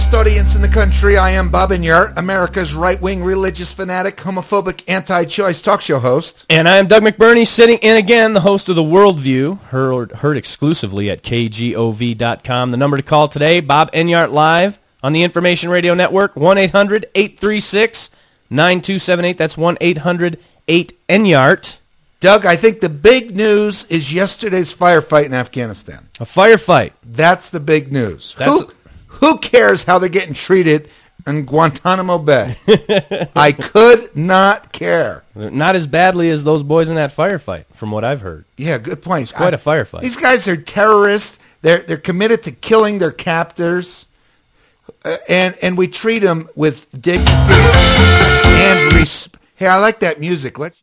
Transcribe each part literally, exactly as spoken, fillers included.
greatest audience in the country. I am Bob Enyart, America's right-wing religious fanatic, homophobic, anti-choice talk show host. And I am Doug McBurney, sitting in again, the host of The Worldview, heard, heard exclusively at K G O V dot com. The number to call today, Bob Enyart Live on the Information Radio Network, one eight hundred eight three six nine two seven eight. That's one eight hundred eight Enyart. Doug, I think the big news is yesterday's firefight in Afghanistan. A firefight. That's the big news. That's Who, who cares how they're getting treated in Guantanamo Bay? I could not care. Not as badly as those boys in that firefight, from what I've heard. Yeah, good point. It's quite I, a firefight. These guys are terrorists. They're they're committed to killing their captors, uh, and and we treat them with dignity and respect. Hey, I like that music. Let's.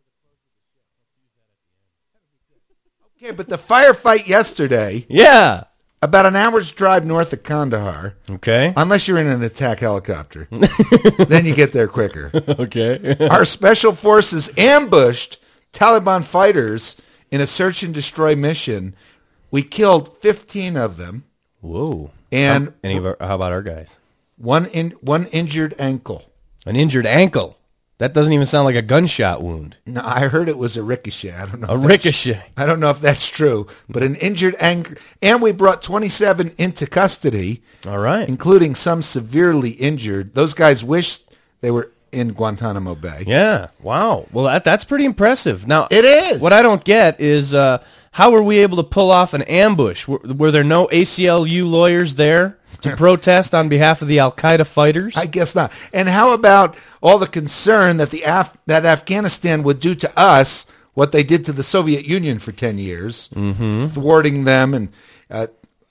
Okay, but the firefight yesterday. Yeah. About an hour's drive north of Kandahar. Okay. Unless you're in an attack helicopter. Then you get there quicker. Okay. Our special forces ambushed Taliban fighters in a search and destroy mission. We killed fifteen of them. Whoa. And how, any of our, how about our guys? One in, one injured ankle. An injured ankle. That doesn't even sound like a gunshot wound. No, I heard it was a ricochet. I don't know. A ricochet. I don't know if that's true, but an injured ankle. And we brought twenty-seven into custody. All right. Including some severely injured. Those guys wished they were in Guantanamo Bay. Yeah. Wow. Well, that that's pretty impressive. Now, it is. What I don't get is uh, how were we able to pull off an ambush? Were, were there no A C L U lawyers there to protest on behalf of the Al-Qaeda fighters? I guess not. And how about all the concern that the Af- that Afghanistan would do to us what they did to the Soviet Union for ten years, mm-hmm. thwarting them, and uh,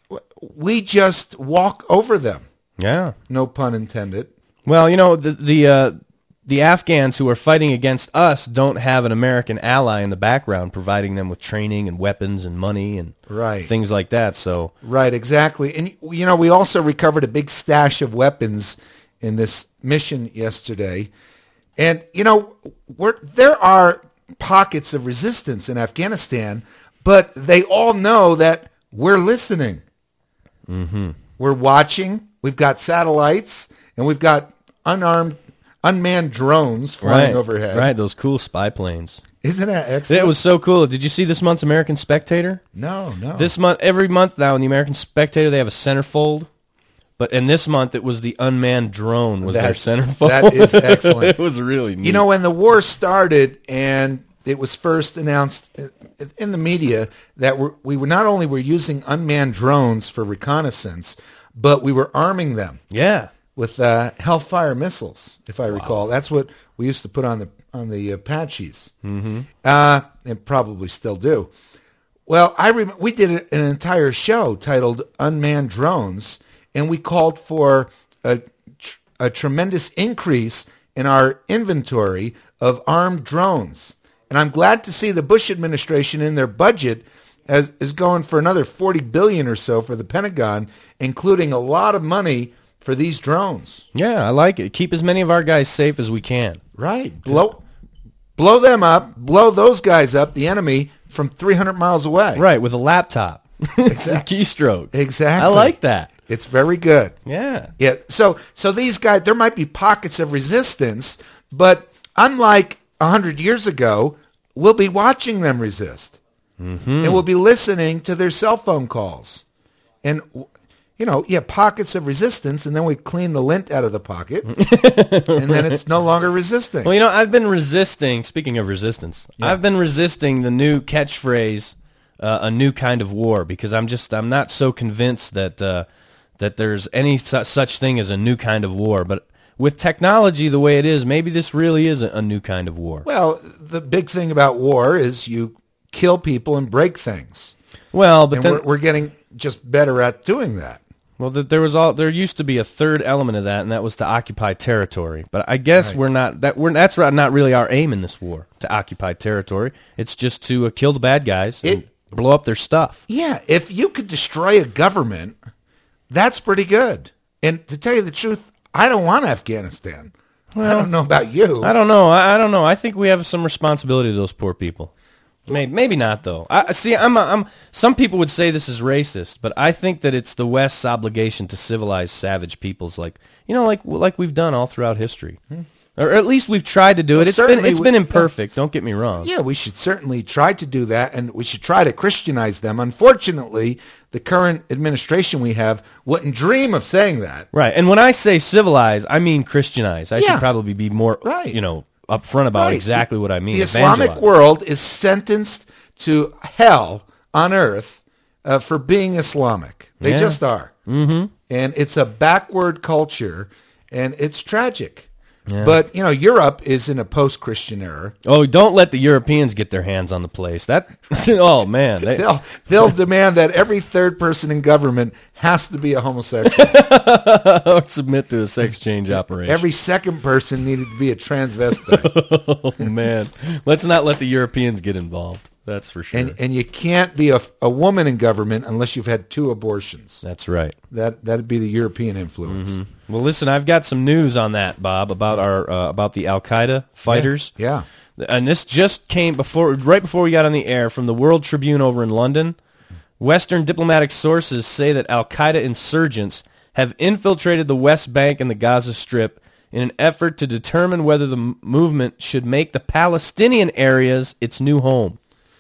we just walk over them. Yeah. No pun intended. Well, you know, the the uh, the Afghans who are fighting against us don't have an American ally in the background providing them with training and weapons and money and right. things like that. So Right, exactly. And, you know, we also recovered a big stash of weapons in this mission yesterday. And, you know, we're, there are pockets of resistance in Afghanistan, but they all know that we're listening. Mm-hmm. We're watching. We've got satellites, and we've got unarmed unmanned drones flying right, overhead. Right, those cool spy planes. Isn't that excellent? It was so cool. Did you see this month's American Spectator? No, no. This month, every month now in the American Spectator, they have a centerfold. But in this month, it was the unmanned drone was that, their centerfold. That is excellent. It was really neat. You know, when the war started and it was first announced in the media that we're, we were not only were using unmanned drones for reconnaissance, but we were arming them. Yeah. With uh, Hellfire missiles, if I wow. recall. That's what we used to put on the on the uh, Apaches, mm-hmm. uh, and probably still do. Well, I rem- we did an entire show titled "Unmanned Drones," and we called for a, tr- a tremendous increase in our inventory of armed drones. And I'm glad to see the Bush administration in their budget as, is going for another forty billion dollars or so for the Pentagon, including a lot of money for these drones. Yeah, I like it. Keep as many of our guys safe as we can. Right. Blow blow them up, blow those guys up, the enemy, from three hundred miles away. Right, with a laptop. Exactly. Keystrokes. Exactly. I like that. It's very good. Yeah. Yeah. So so these guys, there might be pockets of resistance, but unlike one hundred years ago, we'll be watching them resist. Mm-hmm. And we'll be listening to their cell phone calls. And you know, yeah, pockets of resistance, and then we clean the lint out of the pocket, and then it's no longer resisting. Well, you know, I've been resisting, speaking of resistance, yeah. I've been resisting the new catchphrase, uh, a new kind of war, because I'm just, I'm not so convinced that uh, that there's any su- such thing as a new kind of war. But with technology the way it is, maybe this really is a, a new kind of war. Well, the big thing about war is you kill people and break things. Well, but and then we're, we're getting just better at doing that. Well, there was all there used to be a third element of that, and that was to occupy territory. But I guess right. we're not that we're that's not really our aim in this war, to occupy territory. It's just to uh, kill the bad guys and it, blow up their stuff. Yeah, if you could destroy a government, that's pretty good. And to tell you the truth, I don't want Afghanistan. Well, I don't know about you. I don't know. I, I don't know. I think we have some responsibility to those poor people. Maybe, maybe not though. I see. I'm. I'm. Some people would say this is racist, but I think that it's the West's obligation to civilize savage peoples, like you know, like like we've done all throughout history, hmm. or at least we've tried to do well, it. It's been it's we, been imperfect. Yeah. Don't get me wrong. Yeah, we should certainly try to do that, and we should try to Christianize them. Unfortunately, the current administration we have wouldn't dream of saying that. Right, and when I say civilize, I mean Christianize. I yeah. should probably be more, right. you know. upfront about right. exactly what I mean. The Islamic world is sentenced to hell on earth uh, for being Islamic. They yeah. just are. Mm-hmm. And it's a backward culture, and it's tragic. Yeah. But, you know, Europe is in a post-Christian era. Oh, don't let the Europeans get their hands on the place. That, oh, man. They, they'll, they'll demand that every third person in government has to be a homosexual. Or submit to a sex change operation. Every second person needed to be a transvestite. Oh, man. Let's not let the Europeans get involved. That's for sure. And and you can't be a, a woman in government unless you've had two abortions. That's right. That that'd be the European influence. Mm-hmm. Well, listen, I've got some news on that, Bob, about our uh, about the Al Qaeda fighters. Yeah. yeah. And this just came before, right before we got on the air, from the World Tribune over in London. Western diplomatic sources say that Al Qaeda insurgents have infiltrated the West Bank and the Gaza Strip in an effort to determine whether the m- movement should make the Palestinian areas its new home.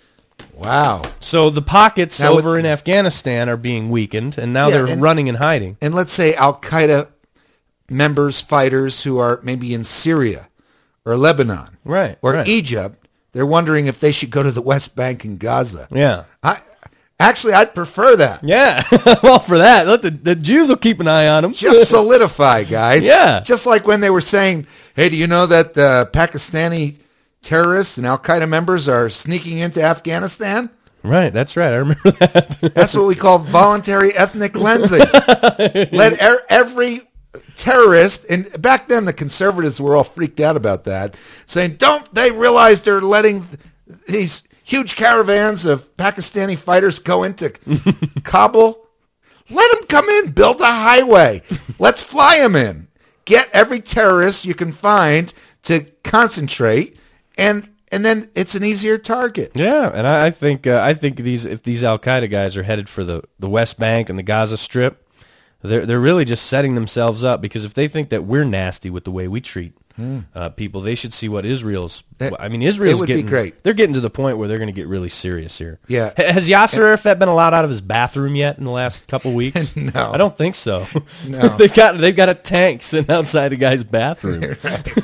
Wow. So the pockets now over with, in Afghanistan are being weakened, and now yeah, they're and, running and hiding. And let's say Al-Qaeda members, fighters who are maybe in Syria or Lebanon right, or right. Egypt, they're wondering if they should go to the West Bank and Gaza. Yeah. I Actually, I'd prefer that. Yeah. Well, for that, let the, the Jews will keep an eye on them. Just solidify, guys. Yeah. Just like when they were saying, hey, do you know that uh, Pakistani terrorists and Al-Qaeda members are sneaking into Afghanistan? Right, that's right. I remember that. That's what we call voluntary ethnic cleansing. Let er- every terrorist, and back then the conservatives were all freaked out about that, saying, don't they realize they're letting these huge caravans of Pakistani fighters go into Kabul? Let them come in, build a highway. Let's fly them in. Get every terrorist you can find to concentrate, and and then it's an easier target. Yeah, and I, I think uh, I think these if these Al Qaeda guys are headed for the, the West Bank and the Gaza Strip, they're they're really just setting themselves up, because if they think that we're nasty with the way we treat hmm. uh, people, they should see what Israel's. That, I mean, Israel's it would getting be great. They're getting to the point where they're going to get really serious here. Yeah. H- has Yasser Arafat been allowed out of his bathroom yet in the last couple weeks? No, I don't think so. No, they've got they've got a tank sitting outside a guy's bathroom.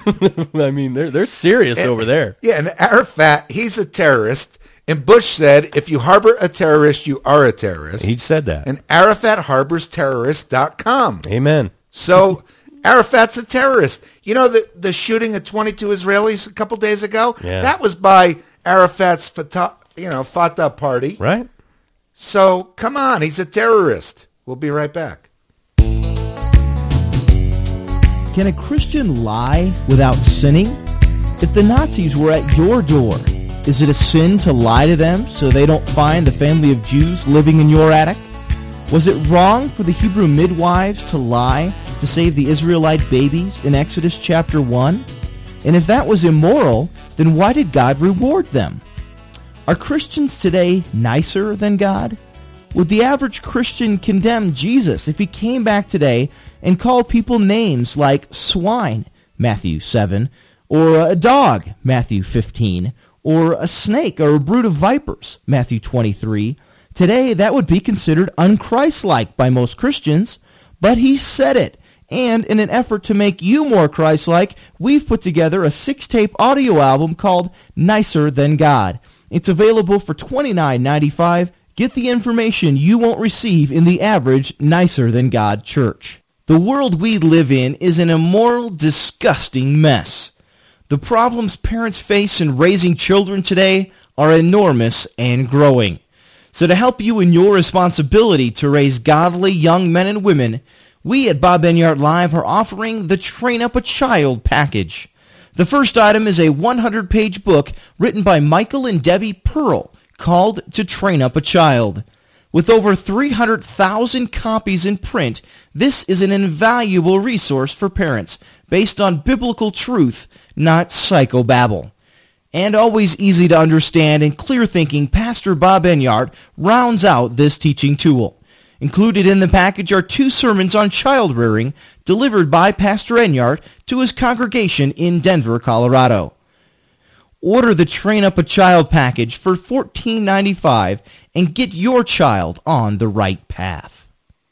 I mean, they're they're serious and, over there. Yeah, and Arafat, he's a terrorist. And Bush said, if you harbor a terrorist, you are a terrorist. He said that. And Arafat harbors terrorists dot com. Amen. So Arafat's a terrorist. You know the, the shooting of twenty-two Israelis a couple days ago? Yeah. That was by Arafat's Fatah, you know, Fatah party. Right. So come on, he's a terrorist. We'll be right back. Can a Christian lie without sinning? If the Nazis were at your door, is it a sin to lie to them so they don't find the family of Jews living in your attic? Was it wrong for the Hebrew midwives to lie to save the Israelite babies in Exodus chapter one? And if that was immoral, then why did God reward them? Are Christians today nicer than God? Would the average Christian condemn Jesus if he came back today and called people names like swine, Matthew seven, or a dog, Matthew fifteen, or a snake or a brood of vipers, Matthew twenty-three? Today, that would be considered unchristlike by most Christians, but he said it. And in an effort to make you more Christ-like, we've put together a six-tape audio album called Nicer Than God. It's available for twenty-nine ninety-five. Get the information you won't receive in the average Nicer Than God church. The world we live in is an immoral, disgusting mess. The problems parents face in raising children today are enormous and growing. So to help you in your responsibility to raise godly young men and women, we at Bob Enyart Live are offering the Train Up a Child package. The first item is a one hundred page book written by Michael and Debbie Pearl called To Train Up a Child. With over three hundred thousand copies in print, this is an invaluable resource for parents based on biblical truth, not psychobabble. and always easy to understand and clear-thinking Pastor Bob Enyart rounds out this teaching tool. Included in the package are two sermons on child rearing delivered by Pastor Enyart to his congregation in Denver, Colorado. Order the Train Up a Child package for fourteen ninety-five and get your child on the right path.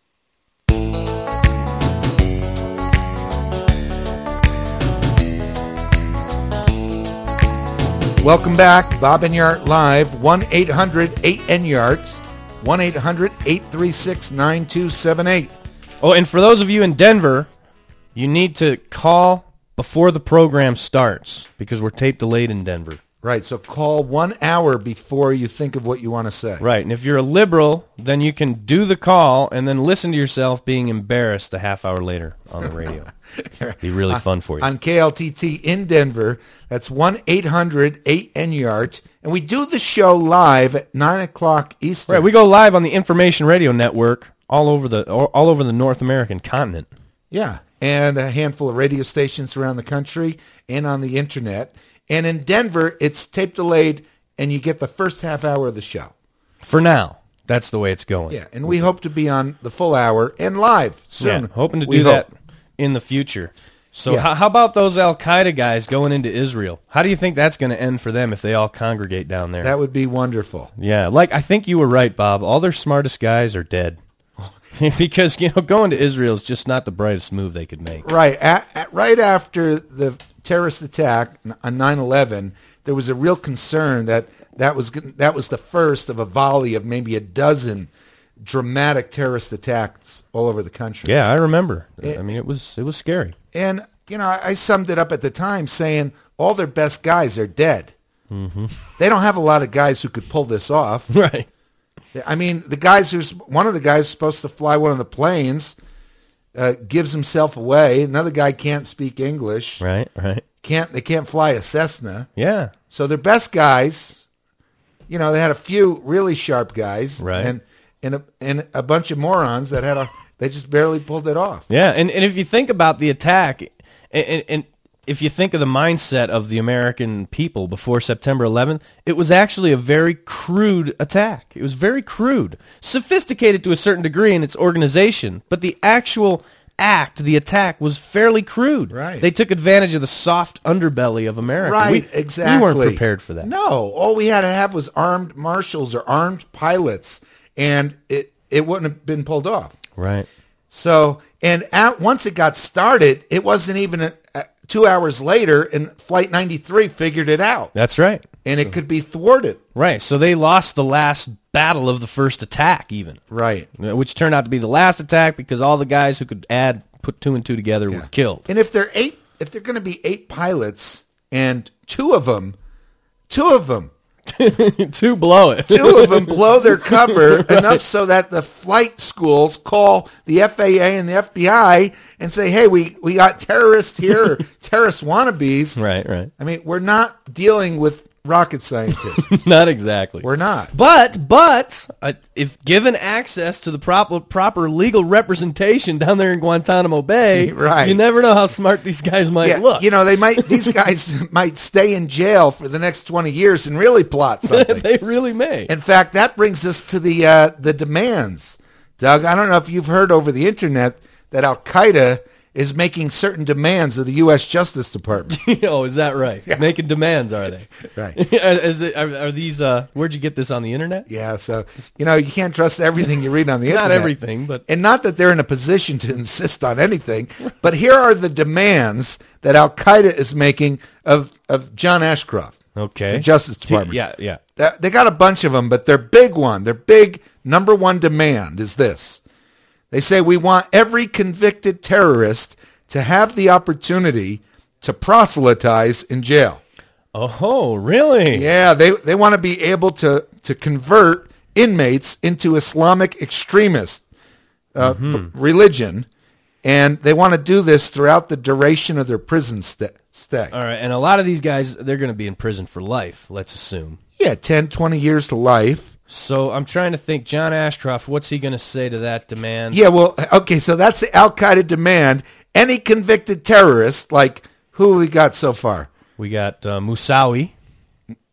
Welcome back. Bob Enyart Live, one eight hundred eight Enyart, one eight hundred eight three six nine two seven eight. Oh, and for those of you in Denver, you need to call before the program starts because we're tape delayed in Denver. Right, so call one hour before you think of what you want to say. Right, and if you're a liberal, then you can do the call and then listen to yourself being embarrassed a half hour later on the radio. Be really fun for you. On K L T T in Denver, that's one eight hundred eight Enyart, and we do the show live at nine o'clock Eastern. Right, we go live on the Information Radio Network all over the all over the North American continent. Yeah, and a handful of radio stations around the country and on the internet. And in Denver, it's tape delayed, and you get the first half hour of the show. For now, that's the way it's going. Yeah, and we hope to be on the full hour and live soon. Yeah, hoping to we do hope. that in the future. So Yeah. how, how about those Al-Qaeda guys going into Israel? How do you think that's going to end for them if they all congregate down there? That would be wonderful. Yeah, like I think you were right, Bob. All their smartest guys are dead. Because, you know, going to Israel is just not the brightest move they could make. Right, at, at, right after the terrorist attack on nine eleven, there was a real concern that that was that was the first of a volley of maybe a dozen dramatic terrorist attacks all over the country. Yeah, I remember. It- I mean, it was it was scary. And, you know, I summed it up at the time saying all their best guys are dead. Mm-hmm. They don't have a lot of guys who could pull this off. Right. I mean, the guys who's one of the guys supposed to fly one of the planes uh, gives himself away. Another guy can't speak English. Right, right. Can't they can't fly a Cessna. Yeah. So their best guys, you know, they had a few really sharp guys, Right. and and a, and a bunch of morons that had a they just barely pulled it off. Yeah, and, and if you think about the attack, and, and, and if you think of the mindset of the American people before September eleventh, it was actually a very crude attack. It was very crude. Sophisticated to a certain degree in its organization, but the actual act, the attack, was fairly crude. Right. They took advantage of the soft underbelly of America. Right, We, exactly. We weren't prepared for that. No, all we had to have was armed marshals or armed pilots, and it, it wouldn't have been pulled off. Right. So, and at, once it got started, it wasn't even a, a, two hours later, and Flight ninety-three figured it out, That's right. and it could be thwarted. Right. So they lost the last battle of the first attack, even. Right. Which turned out to be the last attack because all the guys who could add, put two and two together were killed. And if they're eight, if they're going to be eight pilots, and two of them, two of them, Two blow it. two of them blow their cover enough so that the flight schools call the F A A and the F B I and say, "Hey, we we got terrorists here, or terrorist wannabes." Right, right. I mean, we're not dealing with rocket scientists. Not exactly. We're not. But but uh, if given access to the proper proper legal representation down there in Guantanamo Bay, Right. you never know how smart these guys might Yeah, look. you know, they might. These guys might stay in jail for the next twenty years and really plot something. They really may. In fact, that brings us to the uh, the demands, Doug. I don't know if you've heard over the internet that Al Qaeda is making certain demands of the U S Justice Department. Oh, is that right? Making demands, are they? Right. Is it, are, are these? Uh, where'd you get this on the internet? Yeah, so you know you can't trust everything you read on the internet. Not everything, but And not that they're in a position to insist on anything, but here are the demands that Al Qaeda is making of of John Ashcroft, okay. the Justice Department. Yeah, yeah. They- They got a bunch of them, but their big one, their big number one demand is this. They say we want every convicted terrorist to have the opportunity to proselytize in jail. Oh, really? Yeah, they, they want to be able to, to convert inmates into Islamic extremist uh, b- religion, and they want to do this throughout the duration of their prison st- stay. All right, and a lot of these guys, they're going to be in prison for life, let's assume. Yeah, ten, twenty years to life. So I'm trying to think, John Ashcroft, what's he going to say to that demand? Yeah, well, okay, so that's the Al-Qaeda demand. Any convicted terrorist, like who we got so far? We got uh, Musawi.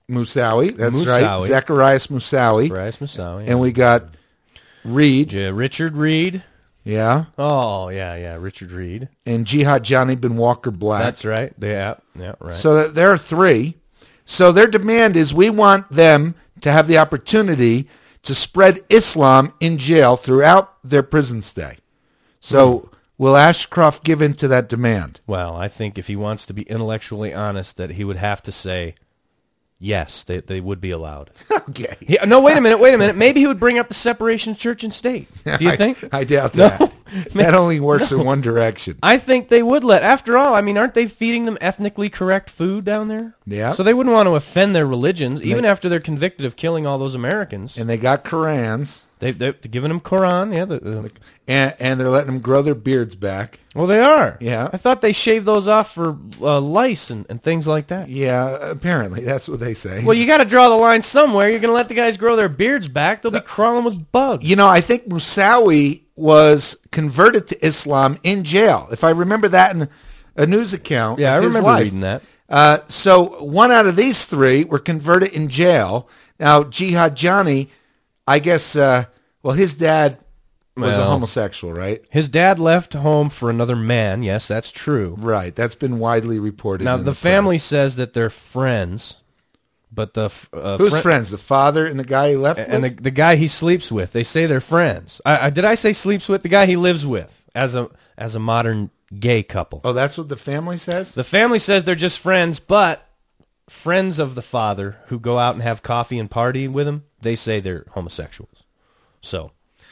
Moussaoui, that's Moussaoui. right. Zacharias Moussaoui. Bryce Moussaoui. And we got Reed. Yeah, Richard Reed. Yeah. Oh, yeah, yeah, Richard Reed. And Jihad Johnny Ben Walker Black. That's right. Yeah, yeah, right. So that there are three. So their demand is we want them to have the opportunity to spread Islam in jail throughout their prison stay. So mm. will Ashcroft give in to that demand? Well, I think if he wants to be intellectually honest, that he would have to say, yes, they they would be allowed. Okay. He, no, wait a minute, wait a minute. Maybe he would bring up the separation of church and state. Do you I, think? I doubt No. that. That only works no. in one direction. I think they would let. After all, I mean, aren't they feeding them ethnically correct food down there? Yeah. So they wouldn't want to offend their religions, even they, after they're convicted of killing all those Americans. And they got Korans. They, they're giving them Quran, yeah. The, uh, and, and they're letting them grow their beards back. Well, they are. Yeah. I thought they shaved those off for uh, lice and, and things like that. Yeah, apparently. That's what they say. Well, you got to draw the line somewhere. You're going to let the guys grow their beards back. They'll so, be crawling with bugs. You know, I think Moussaoui was converted to Islam in jail. If I remember that in a news account. Yeah, of I his remember life. reading that. Uh, so one out of these three were converted in jail. Now, Jihad Johnny, I guess, uh, well, his dad was well, a homosexual, right? His dad left home for another man. Yes, that's true. Right. That's been widely reported. Now, in the, the family press. says that they're friends, but the uh, who's fri- friends? The father and the guy he left and with? the the guy he sleeps with. They say they're friends. I, I, did I say sleeps with? The guy he lives with as a as a modern gay couple. Oh, that's what the family says? The family says they're just friends, but friends of the father who go out and have coffee and party with him, they say they're homosexuals. So,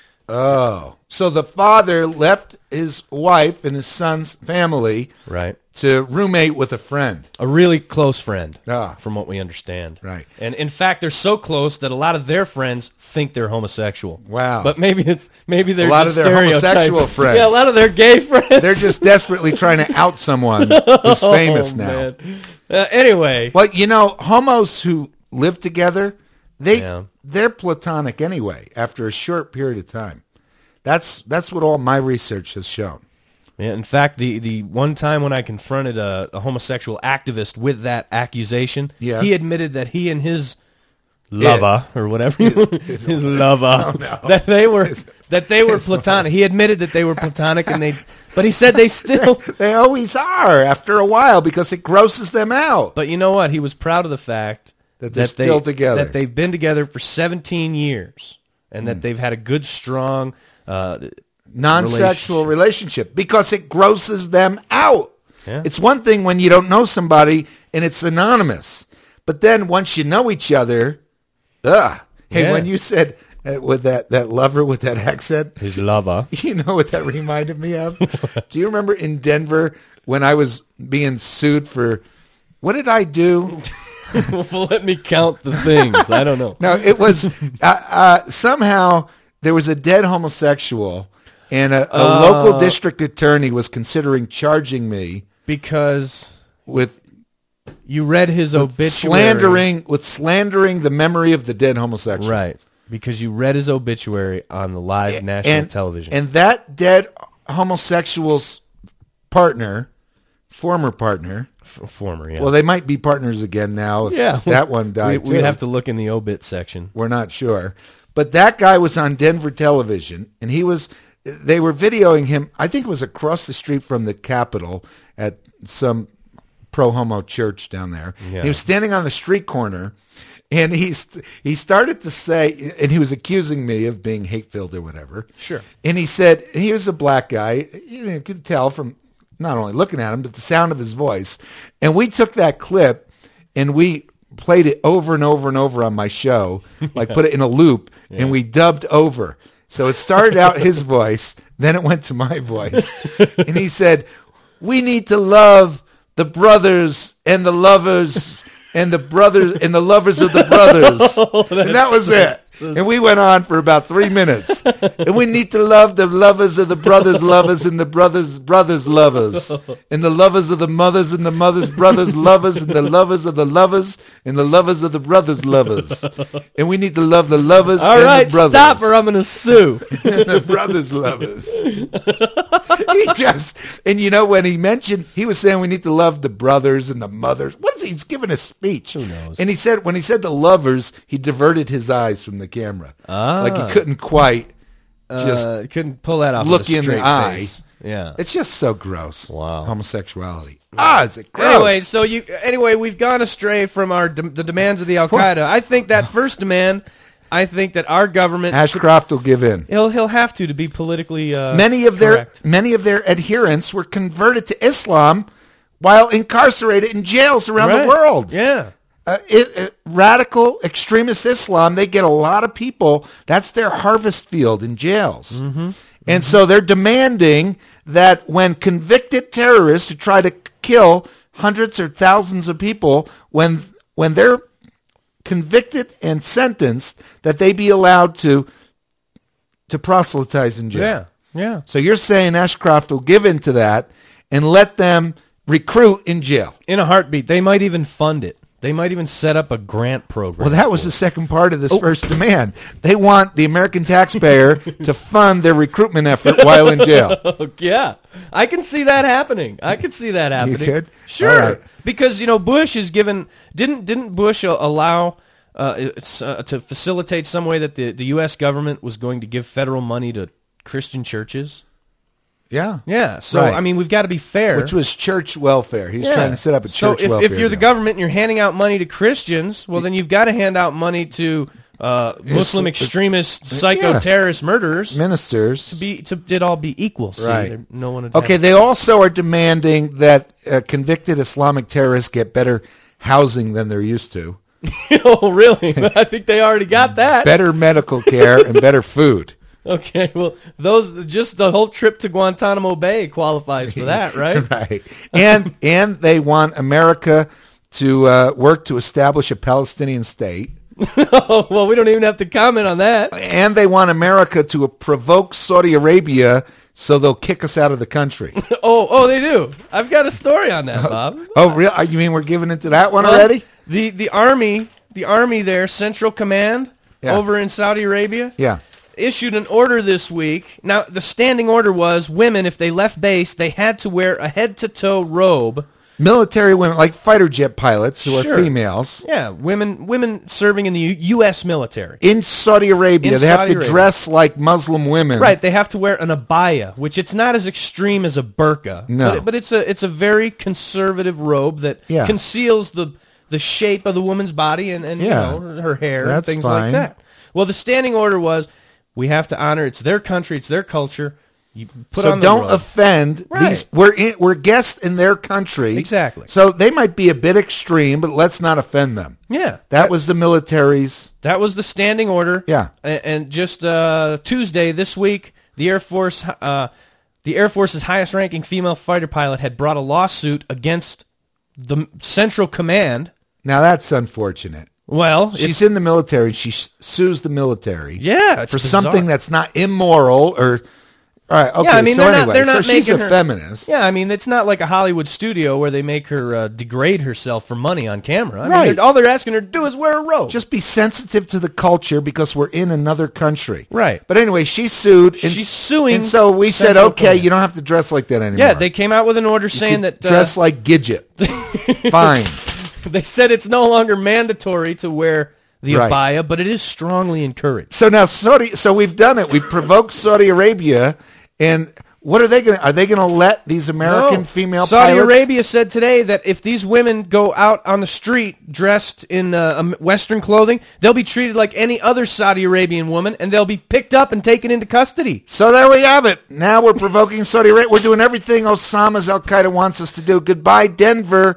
oh, so the father left his wife and his son's family right. to roommate with a friend. A really close friend, Ah. from what we understand. Right. And in fact, they're so close that a lot of their friends think they're homosexual. Wow. But maybe it's maybe they're A lot just of their stereotyping. homosexual friends. Yeah, a lot of their gay friends. They're just desperately trying to out someone who's famous Oh, now. man. Uh, anyway. Well, you know, homos who live together, they Yeah. they're platonic anyway after a short period of time. That's that's what all my research has shown. Yeah, in fact, the, the one time when I confronted a, a homosexual activist with that accusation, Yeah. he admitted that he and his lover or whatever his, his lover Oh, no. that they were His- that they were platonic. He admitted that they were platonic, and they but he said they still. They always are after a while because it grosses them out. But you know what? He was proud of the fact That they're that they, still together. That they've been together for seventeen years, and that they've had a good, strong. Uh, Non-sexual relationship because it grosses them out. Yeah. It's one thing when you don't know somebody and it's anonymous, but then once you know each other, ugh. Hey, Yeah. when you said uh, with that, that lover with that accent, his lover. you know what that reminded me of? Do you remember in Denver when I was being sued for, what did I do? Well, let me count the things. I don't know. No, it was uh, uh, somehow there was a dead homosexual, and a, a Uh, local district attorney was considering charging me Because with you read his obituary. slandering with slandering the memory of the dead homosexual. Right. Because you read his obituary on the live national and, television. And that dead homosexual's partner, former partner, F- former, yeah. well, they might be partners again now if, yeah. if that one died we, too. We'd have to look in the obit section. We're not sure. But that guy was on Denver television, and he was, they were videoing him, I think it was across the street from the Capitol at some pro-homo church down there. Yeah. He was standing on the street corner, and he, st- he started to say, and he was accusing me of being hate-filled or whatever. Sure. And he said, he was a black guy, you know, you could tell from not only looking at him, but the sound of his voice. And we took that clip, and we played it over and over and over on my show, like put it in a loop, yeah. and we dubbed over. So it started out his voice, then it went to my voice. And he said, we need to love the brothers and the lovers and the brothers and the lovers of the brothers. Oh, and that was it. And we went on for about three minutes. And we need to love the lovers of the brothers' lovers and the brothers' brothers' lovers. And the lovers of the mothers and the mothers' brothers' lovers and the lovers of the lovers and the lovers of the brothers' lovers. And we need to love the lovers All and right, the brothers. stop or I'm going to sue. And the brothers' lovers. He just, and you know, when he mentioned, he was saying we need to love the brothers and the mothers. What does He's giving a speech. Who knows? And he said when he said the lovers, he diverted his eyes from the camera. Ah. Like he couldn't quite just uh, couldn't pull that off. look with a in the straight eye. face. Yeah. It's just so gross. Wow. Homosexuality. Ah, is it gross? Anyway, so you anyway, we've gone astray from our de- the demands of the Al Qaeda. I think that first demand, I think that our government Ashcroft will give in. he'll he'll have to to be politically uh, Many of correct. their many of their adherents were converted to Islam while incarcerated in jails around Right. the world. Yeah. Uh, it, it, radical extremist Islam, they get a lot of people. That's their harvest field in jails. Mm-hmm. And mm-hmm. so they're demanding that when convicted terrorists who try to kill hundreds or thousands of people, when when they're convicted and sentenced, that they be allowed to to proselytize in jail. Yeah. Yeah. So you're saying Ashcroft will give in to that and let them recruit in jail. In a heartbeat. They might even fund it. They might even set up a grant program. Well, that was the second part of this oh. first demand. They want the American taxpayer to fund their recruitment effort while in jail. Yeah. I can see that happening. I can see that happening. You could? Sure. Right. Because, you know, Bush is given, didn't didn't Bush allow uh, it's, uh, to facilitate some way that the, the U S government was going to give federal money to Christian churches? Yeah. Yeah. So, right. I mean, we've got to be fair. Which was church welfare. He was yeah. trying to set up a so church if, welfare. if you're the bill. government and you're handing out money to Christians, well, then you've got to hand out money to uh, Muslim it's, extremist, it's, psycho yeah. terrorist murderers. Ministers. To be, to it all be equal. See, right. No one would okay, have they also are demanding that uh, convicted Islamic terrorists get better housing than they're used to. Oh, really? I think they already got that. Better medical care and better food. Okay, well, those just the whole trip to Guantanamo Bay qualifies for that, right? Right. And and they want America to uh, work to establish a Palestinian state. Oh, well, we don't even have to comment on that. And they want America to uh, provoke Saudi Arabia so they'll kick us out of the country. oh, oh, they do. I've got a story on that, Bob. Oh, real? You mean we're giving into that one well, already? The the army, the army there, Central Command yeah. over in Saudi Arabia. Yeah. Issued an order this week. Now, the standing order was women, if they left base, they had to wear a head-to-toe robe. Military women, like fighter jet pilots who sure. are females. Yeah, women women serving in the U- U S military. In Saudi Arabia. In they Saudi have to Arabia. dress like Muslim women. Right, they have to wear an abaya, which it's not as extreme as a burqa. No. But, it, but it's a it's a very conservative robe that yeah. conceals the the shape of the woman's body and, and yeah. you know, her hair That's and things fine. like that. Well, the standing order was, we have to honor, it's their country, it's their culture. You put so on the don't robe. offend Right. these. We're in, we're guests in their country. Exactly. So they might be a bit extreme, but let's not offend them. Yeah. That, That, was the military's. that was the standing order. Yeah. And, and just uh, Tuesday this week, the Air Force, uh, the Air Force's highest-ranking female fighter pilot had brought a lawsuit against the Central Command. Now that's unfortunate. Well, She's in the military. And she sh- sues the military. Yeah, it's for bizarre. something that's not immoral or. All right. Okay. Yeah, I mean, so they're anyway, not, they're not so she's making a her, feminist. Yeah, I mean, it's not like a Hollywood studio where they make her uh, degrade herself for money on camera. I Right. mean, they're- all they're asking her to do is wear a robe. Just be sensitive to the culture because we're in another country. Right. But anyway, she sued. And, She's suing And so we said, Central okay, Command. you don't have to dress like that anymore. Yeah, they came out with an order You saying could that uh, dress like Gidget. Fine. they said it's no longer mandatory to wear the Right. abaya, but it is strongly encouraged. So now Saudi. So we've done it. We've provoked Saudi Arabia, and what are they going? to Are they going to let these American No. female Saudi pilots? Arabia said today that if these women go out on the street dressed in uh, um, Western clothing, they'll be treated like any other Saudi Arabian woman, and they'll be picked up and taken into custody. So there we have it. Now we're provoking Saudi Arabia. We're doing everything Osama's Al Qaeda wants us to do. Goodbye, Denver.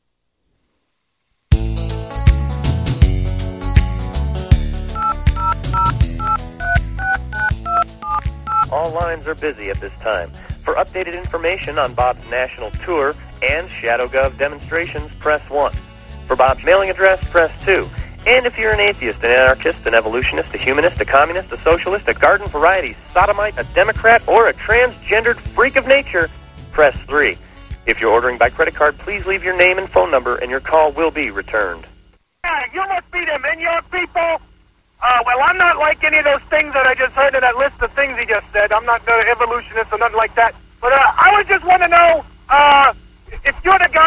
All lines are busy at this time. For updated information on Bob's national tour and ShadowGov demonstrations, press one. For Bob's mailing address, press two. And if you're an atheist, an anarchist, an evolutionist, a humanist, a communist, a socialist, a garden variety sodomite, a Democrat, or a transgendered freak of nature, press three. If you're ordering by credit card, please leave your name and phone number, and your call will be returned. Yeah, you must be them New York people. Uh, well, I'm not like any of those things that I just heard in that list of things he just said. I'm not the evolutionist or nothing like that. But uh, I would just want to know uh, if you're the guy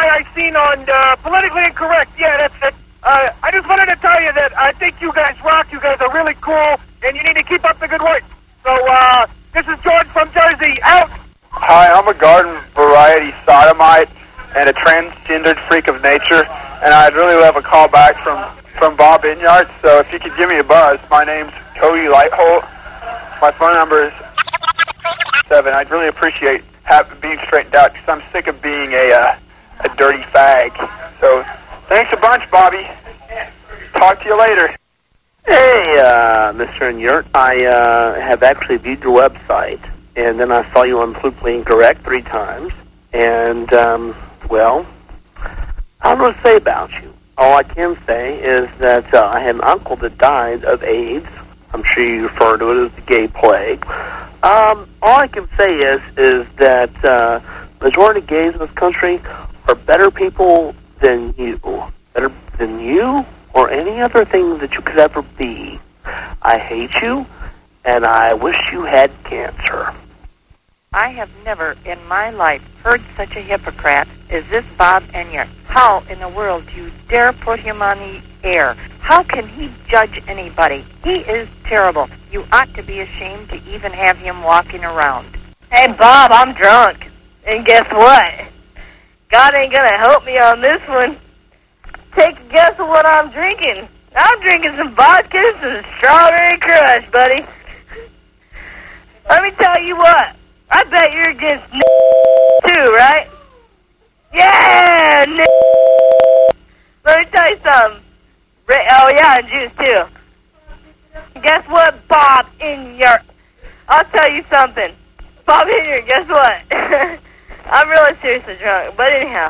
guy I seen on uh, Politically Incorrect. Yeah, that's it. Uh, I just wanted to tell you that I think you guys rock. You guys are really cool, and you need to keep up the good work. So, uh, this is George from Jersey, out. Hi, I'm a garden variety sodomite and a transgendered freak of nature, and I'd really love a call back from, from Bob Inyart. So if you could give me a buzz, my name's Cody Lightholt. My phone number is seven. I'd really appreciate have, being straightened out because I'm sick of being a uh, a dirty fag. So thanks a bunch, Bobby. Talk to you later. Hey, uh, Mister Inyart. I uh, have actually viewed your website, and then I saw you on Politically Incorrect three times. And, um, well, I don't know what to say about you. All I can say is that uh, I had an uncle that died of AIDS. I'm sure you refer to it as the gay plague. Um, all I can say is is that uh, majority of gays in this country are better people than you. Better than you or any other thing that you could ever be. I hate you, and I wish you had cancer. I have never in my life heard such a hypocrite as this Bob Inyart. How in the world do you dare put him on the air? How can he judge anybody? He is terrible. You ought to be ashamed to even have him walking around. Hey, Bob, I'm drunk. And guess what? God ain't gonna help me on this one. Take a guess of what I'm drinking. I'm drinking some vodka and some strawberry crush, buddy. Let me tell you what. I bet you're against n- too, right? Yeah, n- Let me tell you something. Ra- oh, yeah, and juice, too. Guess what, Bob Inyart? I'll tell you something. Bob Inyart, guess what? I'm really seriously drunk, but anyhow.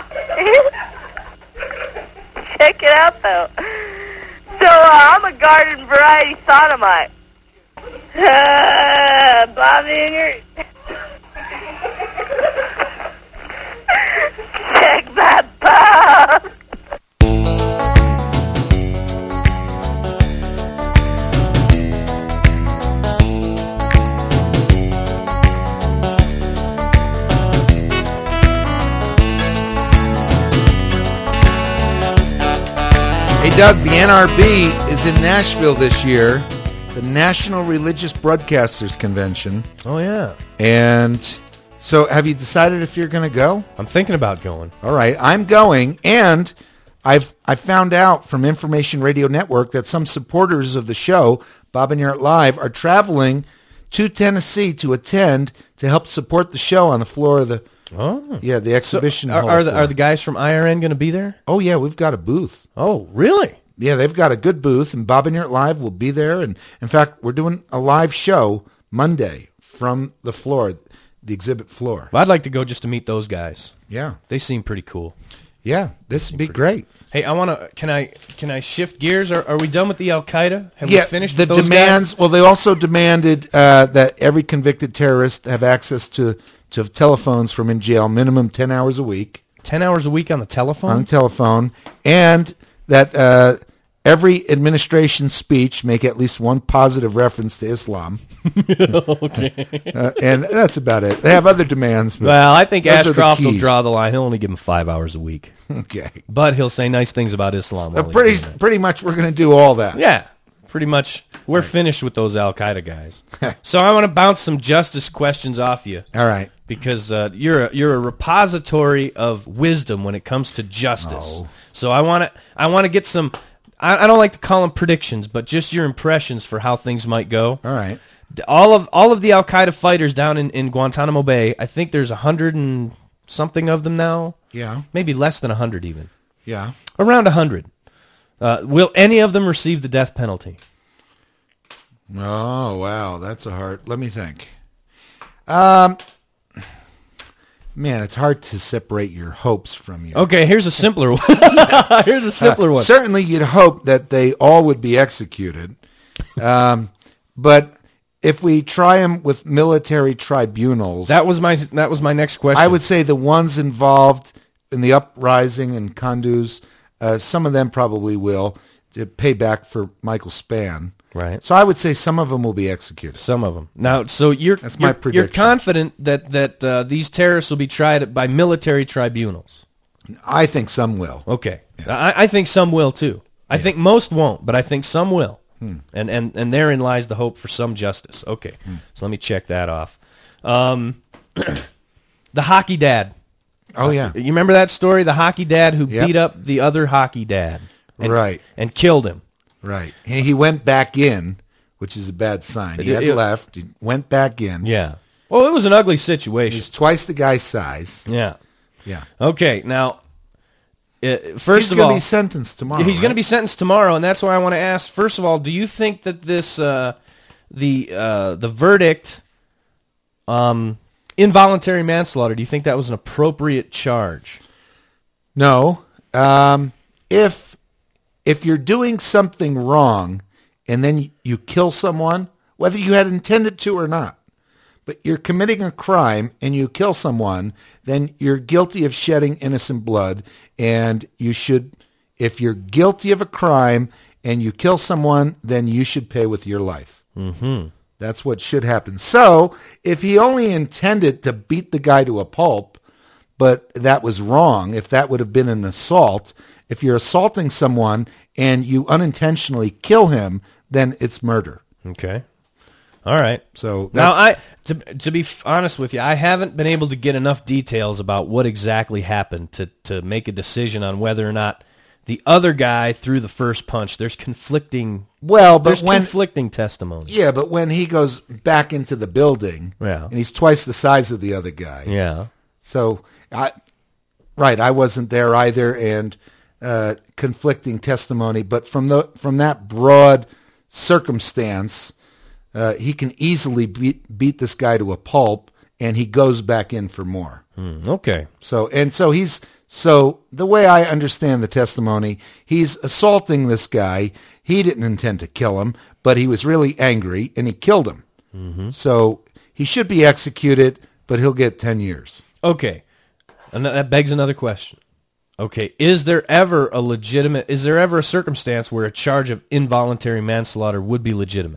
Check it out, though. So, uh, I'm a garden variety sodomite. Uh, Bob Inyart. Check that Bob. Hey, Doug, the N R B is in Nashville this year, the National Religious Broadcasters Convention. Oh, yeah. And so have you decided if you're going to go? I'm thinking about going. All right, I'm going, and I've I found out from Information Radio Network that some supporters of the show, Bob Inyart Live, are traveling to Tennessee to attend to help support the show on the floor of the Oh, yeah the exhibition so are, hall. Are the floor. are the guys from I R N going to be there? Oh yeah, we've got a booth. Oh, really? Yeah, they've got a good booth, and Bob Inyart Live will be there. And in fact, we're doing a live show Monday from the floor, the exhibit floor. Well, I'd like to go just to meet those guys. Yeah, they seem pretty cool. Yeah, this would be great. Hey, I want to. Can I? Can I shift gears? Are, are we done with the Al Qaeda? Have yeah, we finished the with those demands? guys? Well, they also demanded uh, that every convicted terrorist have access to, to telephones from in jail, minimum ten hours a week. Ten hours a week on the telephone. On the telephone, and that uh, every administration speech make at least one positive reference to Islam. Okay, uh, and that's about it. They have other demands. But well, I think those are the Ashcroft will keys. draw the line. He'll only give him five hours a week. Okay, but he'll say nice things about Islam. Uh, pretty, pretty much, we're going to do all that. Yeah, pretty much. We're right. finished with those Al Qaeda guys. So I want to bounce some justice questions off you. All right, because uh, you're a, you're a repository of wisdom when it comes to justice. Oh. So I want to I want to get some. I, I don't like to call them predictions, but just your impressions for how things might go. All right. All of all of the Al Qaeda fighters down in, in Guantanamo Bay, I think there's a hundred and something of them now. Yeah. Maybe less than a hundred even. Yeah. Around a hundred. Uh, will any of them receive the death penalty? Oh wow, that's a hard. Let me think. Um, man, it's hard to separate your hopes from your. Okay, here's a simpler one. Here's a simpler uh, one. Certainly, you'd hope that they all would be executed, um, but if we try them with military tribunals, that was my that was my next question. I would say the ones involved in the uprising in Kunduz, uh, some of them probably will to pay back for Michael Spann. Right. So I would say some of them will be executed. Some of them. Now, so you're That's you're, my prediction. You're confident that that uh, these terrorists will be tried by military tribunals. I think some will. Okay. I, I think some will, too. I think most won't, but I think some will. Hmm. And, and and therein lies the hope for some justice. Okay, hmm. So let me check that off. Um, the hockey dad. Oh, yeah. You remember that story? The hockey dad who Yep. beat up the other hockey dad. And, Right. And killed him. Right. He he went back in, which is a bad sign. He It- had it- left. He went back in. Yeah. Well, it was an ugly situation. He's twice the guy's size. Yeah. Yeah. Okay, now, uh, first He's of going to all, be sentenced tomorrow. he's going to right? be sentenced tomorrow, and that's why I want to ask. First of all, do you think that this uh, the uh, the verdict, um, involuntary manslaughter? Do you think that was an appropriate charge? No. Um, if if you're doing something wrong and then you kill someone, whether you had intended to or not, but you're committing a crime and you kill someone, then you're guilty of shedding innocent blood, and you should, if you're guilty of a crime and you kill someone, then you should pay with your life. Mm-hmm. That's what should happen. So if he only intended to beat the guy to a pulp, but that was wrong, if that would have been an assault, if you're assaulting someone and you unintentionally kill him, then it's murder. Okay. All right. So now, that's- I to to be f- honest with you, I haven't been able to get enough details about what exactly happened to to make a decision on whether or not the other guy threw the first punch. There's conflicting. Well, but there's when conflicting testimony. yeah, but when he goes back into the building, Yeah. and he's twice the size of the other guy, Yeah. So I, right, I wasn't there either, and uh, conflicting testimony. But from the from that broad circumstance, uh, he can easily beat beat this guy to a pulp, and he goes back in for more. Mm, okay. So and so he's so the way I understand the testimony, he's assaulting this guy. He didn't intend to kill him, but he was really angry, and he killed him. Mm-hmm. So he should be executed, but he'll get ten years. Okay. And that begs another question. Okay, is there ever a legitimate, is there ever a circumstance where a charge of involuntary manslaughter would be legitimate?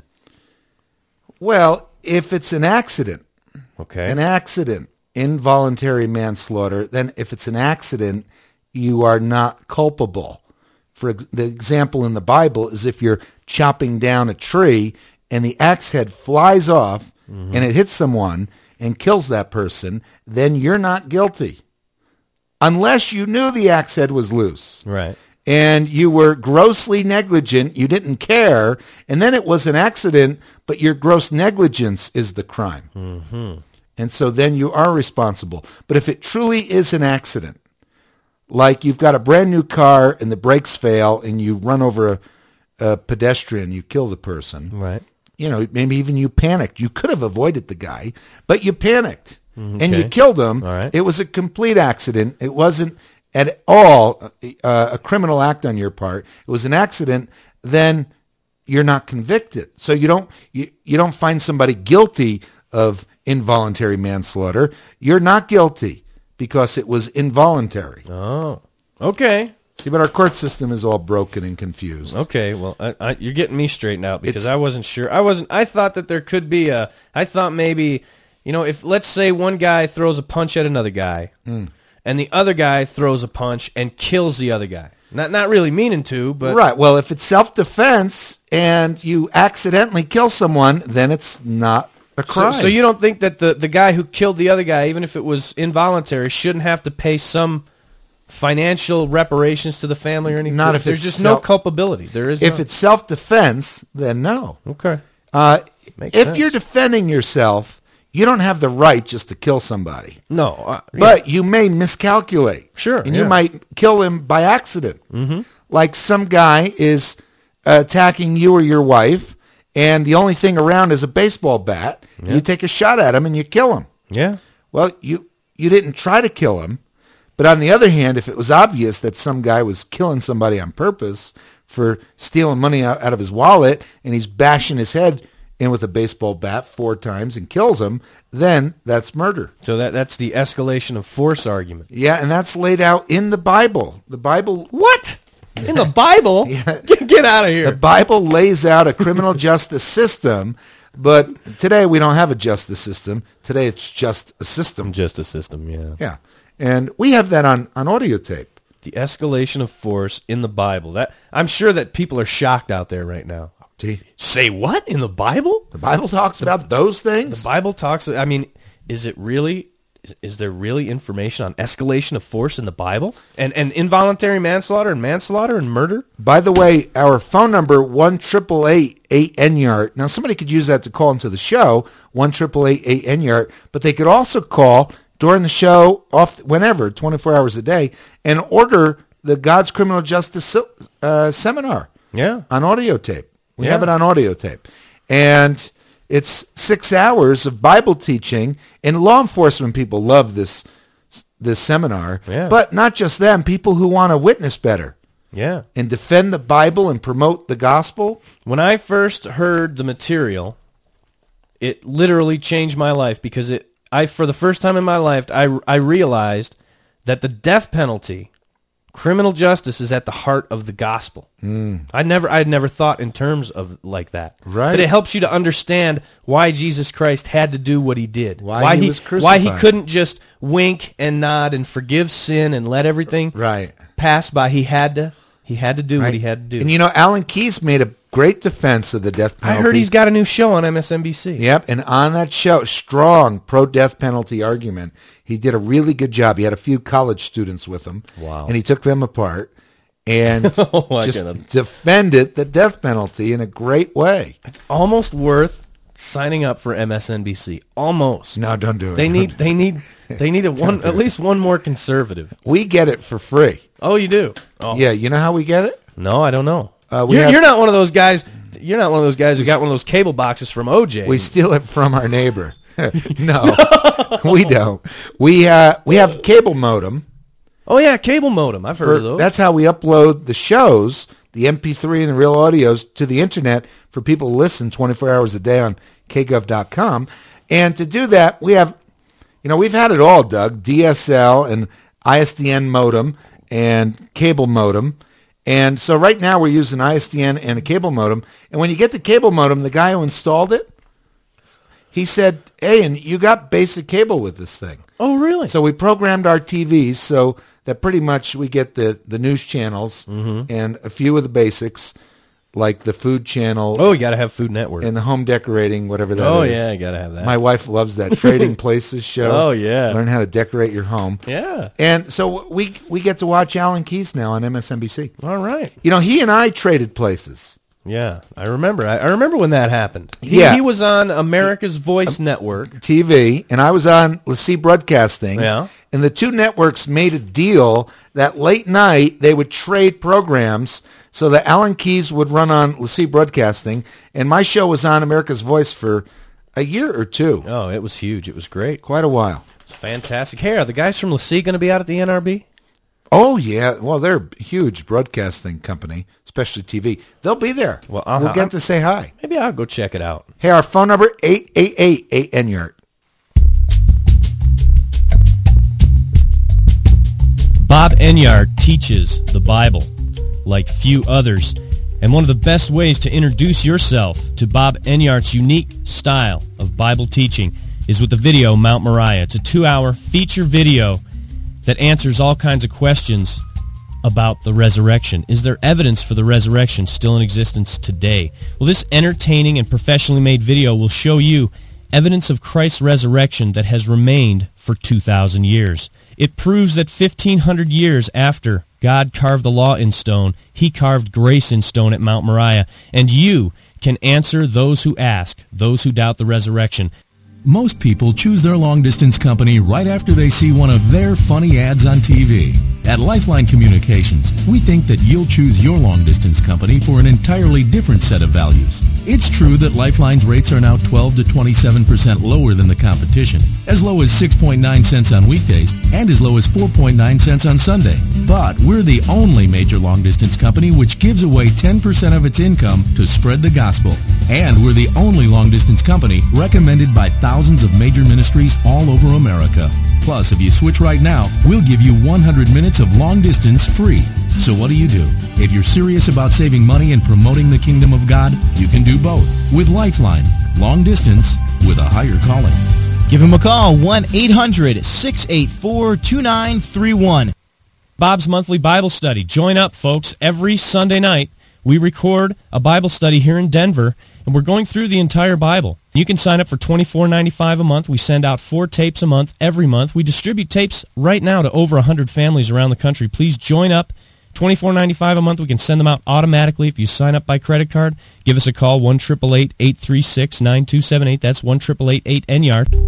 Well, if it's an accident, Okay. an accident, involuntary manslaughter, then if it's an accident, you are not culpable. For ex- the example in the Bible is if you're chopping down a tree and the axe head flies off Mm-hmm. and it hits someone and kills that person, then you're not guilty. Unless you knew the axe head was loose. Right. And you were grossly negligent, you didn't care, and then it was an accident, but your gross negligence is the crime. Mm-hmm. And so then you are responsible. But if it truly is an accident, like you've got a brand new car and the brakes fail and you run over a, a pedestrian, you kill the person. Right. You know, maybe even you panicked. You could have avoided the guy, but you panicked Mhm, and you okay. killed him. All right. It was a complete accident. It wasn't at all uh, a criminal act on your part. It was an accident. Then you're not convicted. So you don't you, you don't find somebody guilty of involuntary manslaughter. You're not guilty because it was involuntary. Oh, okay. See, but our court system is all broken and confused. Okay, well, I, I, you're getting me straightened out because It's- I wasn't sure. I wasn't. I thought that there could be a. I thought maybe, you know, if let's say one guy throws a punch at another guy, Mm. and the other guy throws a punch and kills the other guy. Not not really meaning to, but Right. Well, if it's self-defense and you accidentally kill someone, then it's not a So, crime. so you don't think that the the guy who killed the other guy, even if it was involuntary, shouldn't have to pay some financial reparations to the family or anything? Not if there's it's just no self- culpability. There is. if none. it's self-defense, then no. okay. Uh, Makes if sense. you're defending yourself, you don't have the right just to kill somebody. No, uh, yeah. But you may miscalculate. Sure, And yeah. you might kill him by accident. Mm-hmm. Like some guy is attacking you or your wife, and the only thing around is a baseball bat. Yeah. You take a shot at him and you kill him. yeah. Well, you you didn't try to kill him. But on the other hand, if it was obvious that some guy was killing somebody on purpose for stealing money out, out of his wallet, and he's bashing his head in with a baseball bat four times and kills him, then that's murder. So that that's the escalation of force argument. Yeah, and that's laid out in the Bible. The Bible What? In the Bible? Yeah. Get, get out of here. the Bible lays out a criminal justice system, but today we don't have a justice system. Today it's just a system. Just a system, yeah. Yeah. And we have that on, on audio tape. The escalation of force in the Bible. That I'm sure that people are shocked out there right now. Gee, Say what? In the Bible? the Bible talks about those things? The Bible talks, I mean, is it really, is, is there really information on escalation of force in the Bible? And and involuntary manslaughter and manslaughter and murder? By the way, our phone number, one eight eight eight N Y A R D. Now, somebody could use that to call into the show, one eight eight eight N Y A R D, but they could also call during the show, off whenever, twenty-four hours a day, and order the God's Criminal Justice uh, Seminar Yeah. on audio tape. We Yeah. have it on audio tape. And it's six hours of Bible teaching, and law enforcement people love this this seminar. Yeah. But not just them, people who want to witness better Yeah. and defend the Bible and promote the gospel. When I first heard the material, it literally changed my life because it I for the first time in my life I I realized that the death penalty, criminal justice, is at the heart of the gospel. Mm. I never I had never thought in terms of like that. Right. But it helps you to understand why Jesus Christ had to do what he did. Why he was why he crucified. couldn't just wink and nod and forgive sin and let everything Right. pass by. He had to he had to do what he had to do. And you know, Alan Keyes made a great defense of the death I penalty. heard he's got a new show on M S N B C. Yep, and on that show, strong pro-death penalty argument. He did a really good job. He had a few college students with him. Wow. And he took them apart and Oh, I just get him. defended the death penalty in a great way. It's almost worth signing up for M S N B C. Almost. No, don't do it. They Don't need do they need they need a one do at it. least one more conservative. We get it for free. Oh, you do? Oh. Yeah, you know how we get it? No, I don't know. Uh, we you're, have- you're not one of those guys. You're not one of those guys who got one of those cable boxes from O J. We steal it from our neighbor. no, we don't. We uh, we have cable modem. oh yeah, cable modem. I've heard For- of those. that's how we upload the shows, the M P three and the real audios, to the internet for people to listen twenty-four hours a day on k gov dot com. And to do that, we have, you know, we've had it all, Doug, D S L and I S D N modem and cable modem. And so right now we're using I S D N and a cable modem. And when you get the cable modem, the guy who installed it, he said, hey, and you got basic cable with this thing. oh really? So we programmed our T Vs so that pretty much we get the, the news channels Mm-hmm. and a few of the basics, like the food channel oh, you got to have Food Network. and the home decorating, whatever that is. oh yeah, you got to have that. My wife loves that Trading Places show. Oh, yeah. Learn how to decorate your home. yeah. And so we we get to watch Alan Keyes now on M S N B C. All right. You know, he and I traded places. Yeah, I remember. I, I remember when that happened. He, Yeah. he was on America's Voice Network. T V, and I was on LeSee Broadcasting. Yeah. And the two networks made a deal that late night they would trade programs so that Alan Keyes would run on LeSee Broadcasting, and my show was on America's Voice for a year or two. Oh, it was huge. It was great. Quite a while. It's fantastic. Hey, are the guys from LeSee going to be out at the N R B? Oh, yeah. Well, they're a huge broadcasting company, especially T V. They'll be there. Well, uh-huh. We'll get to say hi. Maybe I'll go check it out. Hey, our phone number, eight eight eight eight N Y A R D. Bob Enyart teaches the Bible like few others, and one of the best ways to introduce yourself to Bob Enyart's unique style of Bible teaching is with the video Mount Moriah. It's a two-hour feature video that answers all kinds of questions about the resurrection. Is there evidence for the resurrection still in existence today? Well, this entertaining and professionally made video will show you evidence of Christ's resurrection that has remained for two thousand years. It proves that fifteen hundred years after God carved the law in stone, he carved grace in stone at Mount Moriah, and you can answer those who ask, those who doubt the resurrection. Most people choose their long-distance company right after they see one of their funny ads on T V. At Lifeline Communications, we think that you'll choose your long-distance company for an entirely different set of values. It's true that Lifeline's rates are now twelve to twenty-seven percent lower than the competition, as low as six point nine cents on weekdays and as low as four point nine cents on Sunday. But we're the only major long-distance company which gives away ten percent of its income to spread the gospel. And we're the only long-distance company recommended by thousands of major ministries all over America. Plus, if you switch right now, we'll give you one hundred minutes of long distance free. So what do you do? If you're serious about saving money and promoting the kingdom of God, you can do both with Lifeline, long distance with a higher calling. Give him a call, one eight hundred six eight four two nine three one. Bob's Monthly Bible Study. Join up, folks. Every Sunday night, we record a Bible study here in Denver, and we're going through the entire Bible. You can sign up for twenty-four ninety-five a month. We send out four tapes a month every month. We distribute tapes right now to over one hundred families around the country. Please join up. twenty-four ninety-five a month. We can send them out automatically if you sign up by credit card. Give us a call, one eight eight eight, eight three six, nine two seven eight. That's one eight eight eight, eight N Y A R D.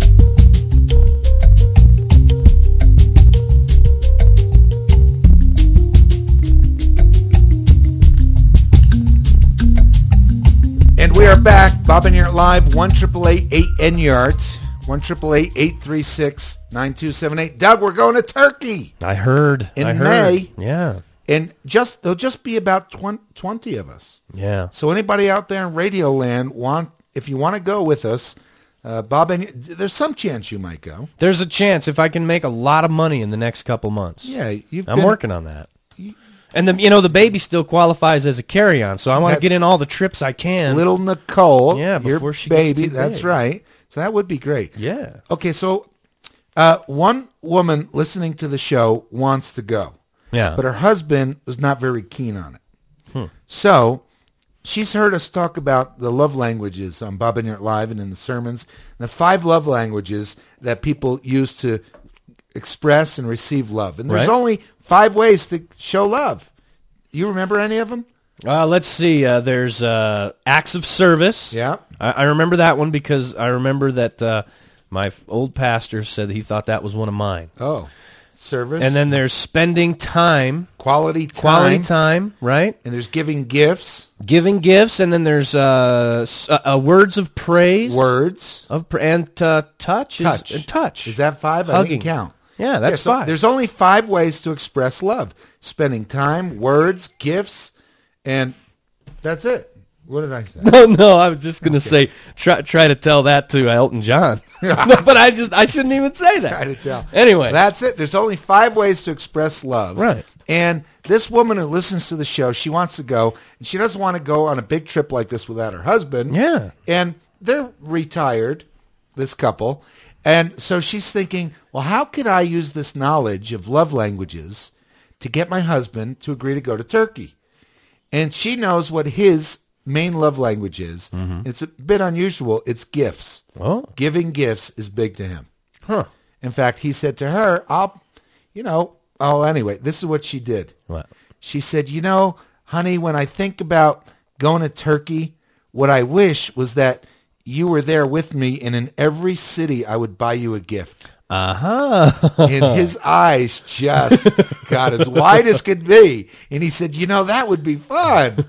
And we are back. Bob and Yurt Live, one eight eight eight, eight N Y A R D. one eight eight eight, eight three six, nine two seven eight. Doug, we're going to Turkey. I heard. In I heard. May. Yeah. And just there'll just be about twenty of us. Yeah. So anybody out there in Radio Land, want if you want to go with us, uh, Bob, and there's some chance you might go. There's a chance if I can make a lot of money in the next couple months. Yeah, you've I'm been, working on that. And the you know the baby still qualifies as a carry-on, so I want to get in all the trips I can. Little Nicole, yeah, your before she baby. gets too That's big. right. So that would be great. Yeah. Okay, so uh, one woman listening to the show wants to go. Yeah. But her husband was not very keen on it. Hmm. So she's heard us talk about the love languages on Bob and Yurt Live and in the sermons, the five love languages that people use to express and receive love. And there's Right. only five ways to show love. You remember any of them? Uh, let's see. Uh, there's uh, acts of service. Yeah. I, I remember that one because I remember that uh, my f- old pastor said he thought that was one of mine. Oh, service. And then there's spending time. Quality time. Quality time, right? And there's giving gifts. Giving gifts, and then there's uh, s- uh, uh, words of praise. Words. Of pr- and uh, touch. Touch. Is, and touch. Is that five? I Hugging. didn't count. Yeah, that's Yeah, so five. There's only five ways to express love. Spending time, words, gifts, and that's it. What did I say? No, no, I was just going to say, try try to tell that to Elton John. No, but I just, I shouldn't even say that. Try to tell. Anyway. That's it. There's only five ways to express love. Right. And this woman who listens to the show, she wants to go, and she doesn't want to go on a big trip like this without her husband. Yeah. And they're retired, this couple. And so she's thinking, well, how could I use this knowledge of love languages to get my husband to agree to go to Turkey? And she knows what his main love language is. Mm-hmm. It's a bit unusual. It's gifts. Oh. Giving gifts is big to him. Huh. In fact, he said to her, I'll, you know, oh, anyway, this is what she did. What? She said, you know, honey, when I think about going to Turkey, what I wish was that you were there with me, and in every city I would buy you a gift. Uh-huh. And his eyes just got as wide as could be. And he said, you know, that would be fun.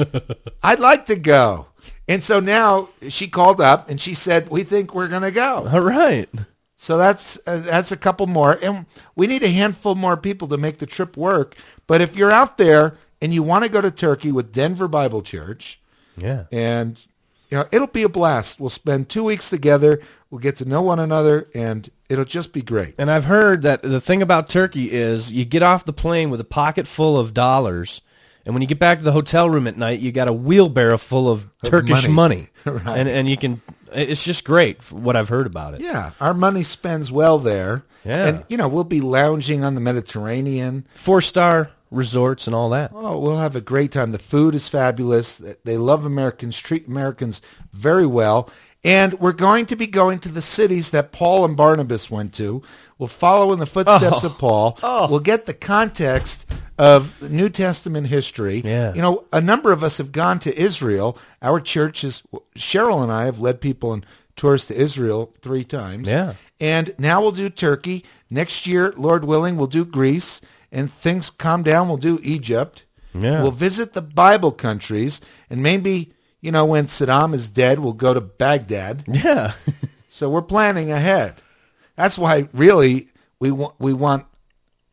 I'd like to go. And so now she called up and she said, we think we're going to go. All right. So that's uh, that's a couple more. And we need a handful more people to make the trip work. But if you're out there and you want to go to Turkey with Denver Bible Church, Yeah. and you know, it'll be a blast. We'll spend two weeks together. We'll get to know one another, and it'll just be great. And I've heard that the thing about Turkey is you get off the plane with a pocket full of dollars, and when you get back to the hotel room at night, you got a wheelbarrow full of, Of Turkish money. money. Right. And and you can, it's just great for what I've heard about it. Yeah, our money spends well there. Yeah. And, you know, we'll be lounging on the Mediterranean. Four-star resorts and all that. Oh, we'll have a great time. The food is fabulous. They love Americans, treat Americans very well. And we're going to be going to the cities that Paul and Barnabas went to. We'll follow in the footsteps Oh. of Paul. Oh. We'll get the context of the New Testament history. Yeah. You know, a number of us have gone to Israel. Our church is, Cheryl and I have led people on tours to Israel three times. Yeah. And now we'll do Turkey. Next year, Lord willing, we'll do Greece. And things calm down, we'll do Egypt. Yeah. We'll visit the Bible countries. And maybe, you know, when Saddam is dead, we'll go to Baghdad. Yeah. So we're planning ahead. That's why, really, we want we want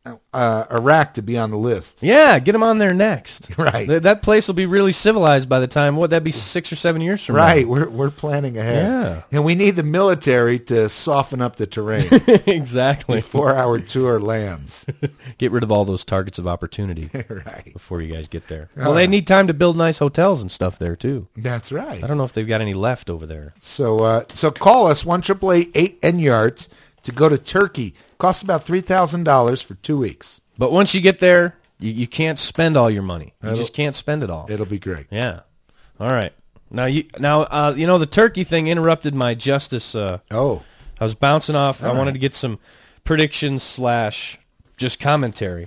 uh, Iraq to be on the list. Yeah, get them on there next. Right. Th- that place will be really civilized by the time, what, that'd be six or seven years from Right, now. we're we're planning ahead. Yeah. And we need the military to soften up the terrain Exactly. before our tour lands. Get rid of all those targets of opportunity Right. before you guys get there. Well, they need time to build nice hotels and stuff there, too. That's right. I don't know if they've got any left over there. So uh, so call us, one eight eight eight N Y A R T, to go to Turkey. Costs about three thousand dollars for two weeks. But once you get there, you, you can't spend all your money. You It'll- just can't spend it all. It'll be great. Yeah. All right. Now, you now uh, you know, the turkey thing interrupted my justice. Uh, Oh. I was bouncing off. I All wanted right. to get some predictions slash just commentary.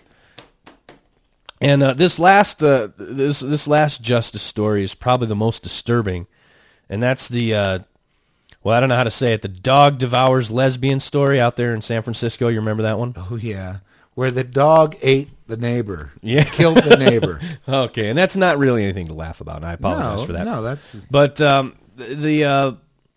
And uh, this last uh, this this last justice story is probably the most disturbing, and that's the uh, well, I don't know how to say it. The dog devours lesbian story out there in San Francisco. You remember that one? Oh, yeah. Where the dog ate the neighbor. Yeah. Killed the neighbor. Okay, and that's not really anything to laugh about. And I apologize no, for that. No, that's... But um, the, the uh,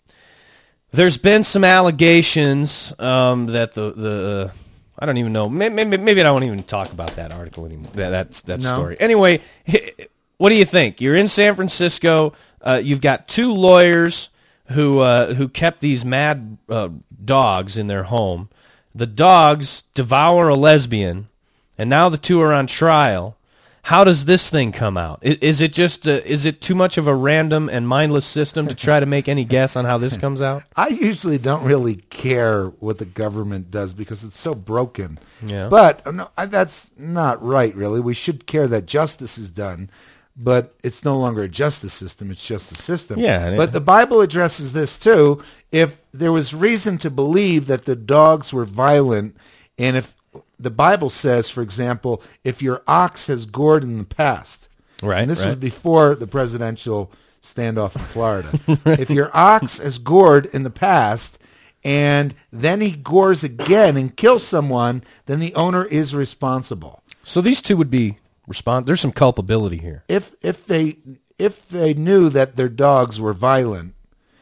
there's been some allegations um, that the the uh, I don't even know. Maybe, maybe I don't even talk about that article anymore. That that's that No. story. Anyway, what do you think? You're in San Francisco. Uh, you've got two lawyers who uh, who kept these mad uh, dogs in their home. The dogs devour a lesbian, and now the two are on trial. How does this thing come out? I- Is it just uh, is it too much of a random and mindless system to try to make any guess on how this comes out? I usually don't really care what the government does because it's so broken. Yeah. But uh, no, I- that's not right, really. We should care that justice is done, but it's no longer a justice system. It's just a system. Yeah, and it- But the Bible addresses this, too. If there was reason to believe that the dogs were violent, and if the Bible says, for example, if your ox has gored in the past, Right, and this was right. before the presidential standoff in Florida. If your ox has gored in the past and then he gores again and kills someone, then the owner is responsible. So these two would be respond. There's some culpability here. If if they if they knew that their dogs were violent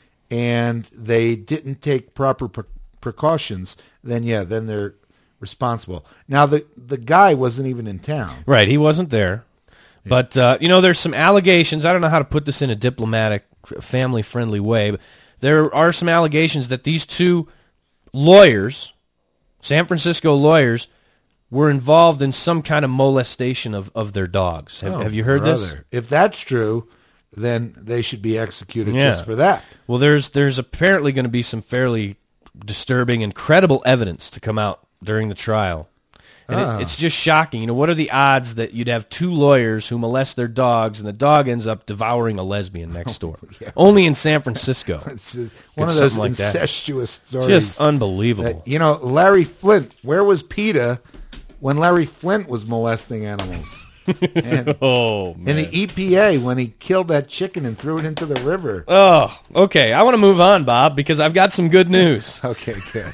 and they didn't take proper pre- precautions, then yeah, then they're responsible. Now the the guy wasn't even in town. Right, he wasn't there. But, uh, you know, there's some allegations. I don't know how to put this in a diplomatic, family-friendly way, but there are some allegations that these two lawyers, San Francisco lawyers, were involved in some kind of molestation of, of their dogs. Have, Oh, have you heard this? brother. If that's true, then they should be executed Yeah. just for that. Well, there's there's apparently going to be some fairly disturbing and credible evidence to come out during the trial. And Ah. it, it's just shocking. You know, what are the odds that you'd have two lawyers who molest their dogs and the dog ends up devouring a lesbian next door? Yeah. Only in San Francisco. It's just one It's of those something like that. incestuous stories. Just unbelievable. that- you know, Larry Flint, where was PETA when Larry Flint was molesting animals? And, oh, man. and the E P A when he killed that chicken and threw it into the river. Oh, okay. I want to move on, Bob, because I've got some good news. Okay, good.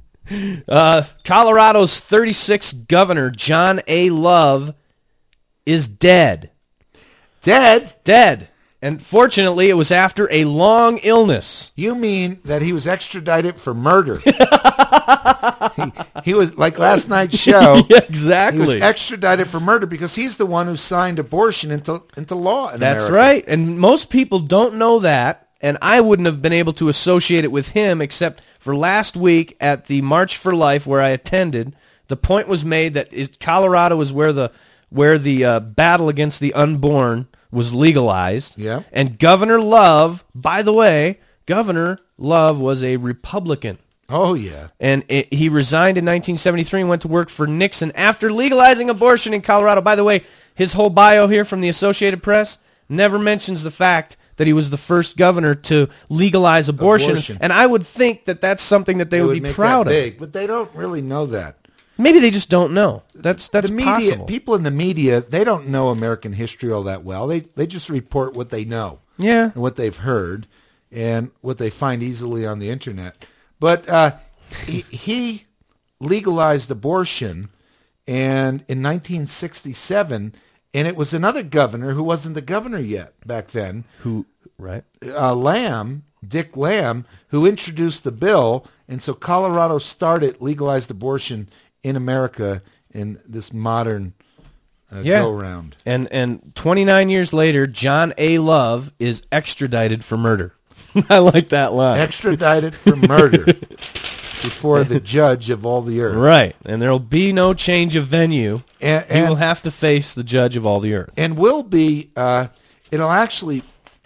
Uh, Colorado's thirty-sixth governor, John A. Love, is dead. Dead? Dead. And fortunately, it was after a long illness. You mean that he was extradited for murder? he, he was, like last night's show, Yeah, he was exactly. extradited for murder because he's the one who signed abortion into, into law in That's America. right. And most people don't know that. And I wouldn't have been able to associate it with him except for last week at the March for Life where I attended. The point was made that is, Colorado is where the where the uh, battle against the unborn was legalized. Yeah. And Governor Love, by the way, Governor Love was a Republican. Oh, yeah. And it, he resigned in nineteen seventy-three and went to work for Nixon after legalizing abortion in Colorado. By the way, his whole bio here from the Associated Press never mentions the fact that he was the first governor to legalize abortion. Abortion. And I would think that that's something that they, would, be make proud that of. big, but they don't really know that. Maybe they just don't know. That's that's the media, possible. people in the media, they don't know American history all that well. They they just report what they know, Yeah. and what they've heard, and what they find easily on the internet. But uh, he, he legalized abortion, and in nineteen sixty-seven, and it was another governor who wasn't the governor yet back then, Who right? uh, Lamb, Dick Lamb, who introduced the bill, and so Colorado started legalized abortion in America in this modern uh, Yeah. go-round. And and twenty-nine years later, John A. Love is extradited for murder. I like that line. Extradited for murder before the judge of all the earth. Right, and there will be no change of venue. And, he and, will have to face the judge of all the earth. and will be, uh, it'll actually,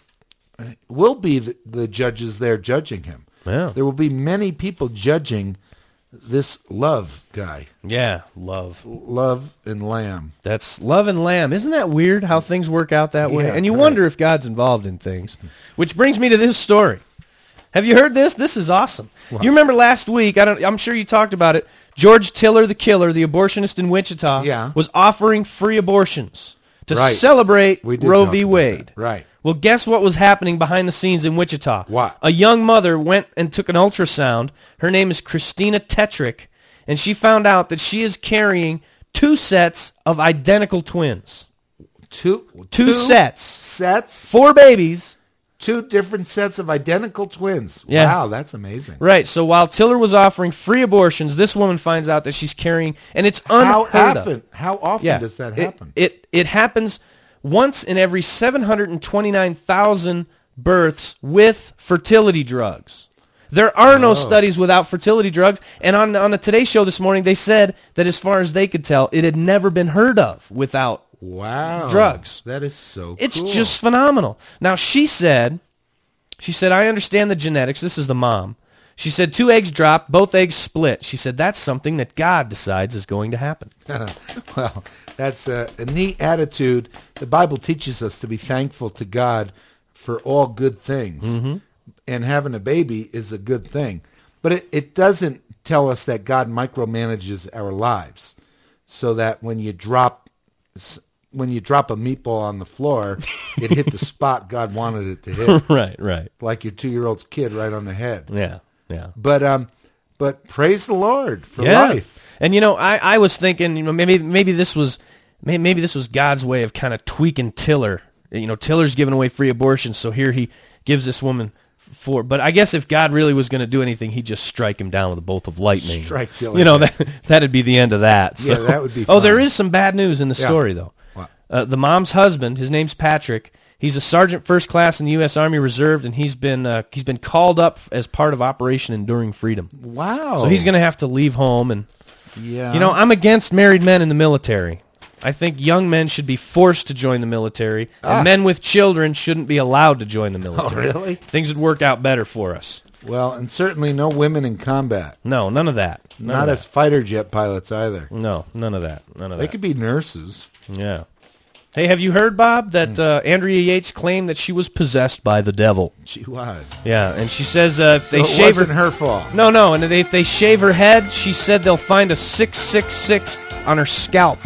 will be the, the judges there judging him. Yeah. There will be many people judging this Love guy. Yeah, Love. Love and Lamb. That's Love and Lamb. Isn't that weird how things work out that way? Yeah, And you right. wonder if God's involved in things. Which brings me to this story. Have you heard this? This is awesome. You remember last week, I don't, I'm sure you talked about it, George Tiller, the killer, the abortionist in Wichita, Yeah. was offering free abortions to Right. celebrate We did Roe talk v. about Wade. that. Right. Well, guess what was happening behind the scenes in Wichita? What? A young mother went and took an ultrasound. Her name is Christina Tetrick, and she found out that she is carrying two sets of identical twins. Two, Two sets. Sets? Four babies. Two different sets of identical twins. Yeah. Wow, that's amazing. Right, so while Tiller was offering free abortions, this woman finds out that she's carrying, and it's How unheard often? of. How often Yeah. does that It- happen? It, it happens once in every seven hundred twenty-nine thousand births with fertility drugs. There are no Oh. studies without fertility drugs, and on, on the Today Show this morning, they said that as far as they could tell, it had never been heard of without Wow. drugs. That is so It's cool. just phenomenal. Now, she said, she said, I understand the genetics. This is the mom. She said, two eggs dropped, both eggs split. She said, that's something that God decides is going to happen. Well, that's a, a neat attitude. The Bible teaches us to be thankful to God for all good things. Mm-hmm. And having a baby is a good thing. But it, it doesn't tell us that God micromanages our lives so that when you drop s- when you drop a meatball on the floor, it hit the spot God wanted it to hit. Right, right. Like your two-year-old's kid right on the head. Yeah, yeah. But um, but praise the Lord for Yeah. life. And you know, I, I was thinking, you know, maybe maybe this was maybe, maybe this was God's way of kind of tweaking Tiller. You know, Tiller's giving away free abortions, so here he gives this woman four. But I guess if God really was going to do anything, he'd just strike him down with a bolt of lightning. Strike Tiller You know, down. that that'd be the end of that. Yeah, So- that would be Oh, fun. there is some bad news in the Yeah. story though. What? Uh, the mom's husband, his name's Patrick. He's a sergeant first class in the U S Army Reserve, and he's been uh, he's been called up as part of Operation Enduring Freedom. Wow. So he's going to have to leave home. And Yeah. you know, I'm against married men in the military. I think young men should be forced to join the military, and Ah. men with children shouldn't be allowed to join the military. really? Things would work out better for us. Well, and certainly no women in combat. No, none of that. None Not of as fighter jet pilots either. that. No, none of that. None of They that. could be nurses. Yeah. Hey, have you heard, Bob, that Hmm. uh, Andrea Yates claimed that she was possessed by the devil? She was. Yeah, and she says uh, if So they it shave her, wasn't her fault. no, no, and if they shave her head, she said they'll find a six six six on her scalp.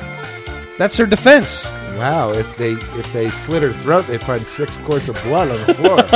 That's her defense. Wow, if they if they slit her throat, they find six quarts of blood on the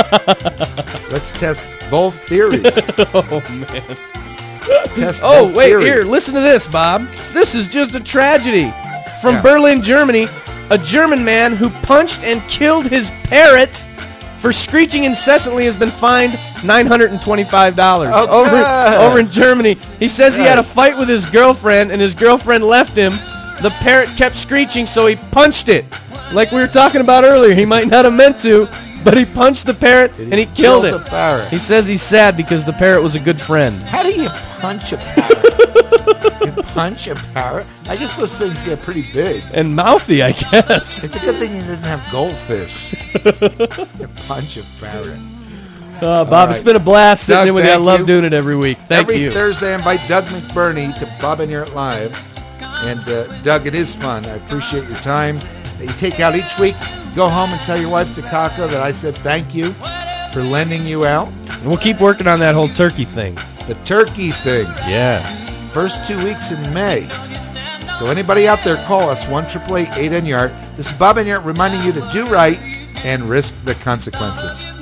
floor. Let's test both theories. Oh man. Test Oh both wait, theories. here, listen to this, Bob. This is just a tragedy. From Yeah. Berlin, Germany, a German man who punched and killed his parrot for screeching incessantly has been fined nine hundred twenty-five dollars. Oh, over, good. over in Germany. He says he had a Good. fight with his girlfriend, and his girlfriend left him. The parrot kept screeching, so he punched it. Like we were talking about earlier, he might not have meant to, but he punched the parrot, and he, killed, killed it. the parrot. He says he's sad because the parrot was a good friend. How do you punch a parrot? You punch a parrot? I guess those things get pretty big. And mouthy, I guess. It's a good thing you didn't have goldfish. You punch a parrot. Uh, Bob, All it's right. been a blast sitting Doug, in with you. I thank love you. doing it every week. Thank Every you. Thursday, I invite Doug McBurney to Bob and Yurt Live. And uh, Doug, it is fun. I appreciate your time that you take out each week. Go home and tell your wife, Takako, that I said thank you for lending you out. And we'll keep working on that whole turkey thing. The turkey thing. Yeah. First two weeks in May. So anybody out there, call us, one eight eight eight N Y A R D. This is Bob and Yurt reminding you to do right and risk the consequences.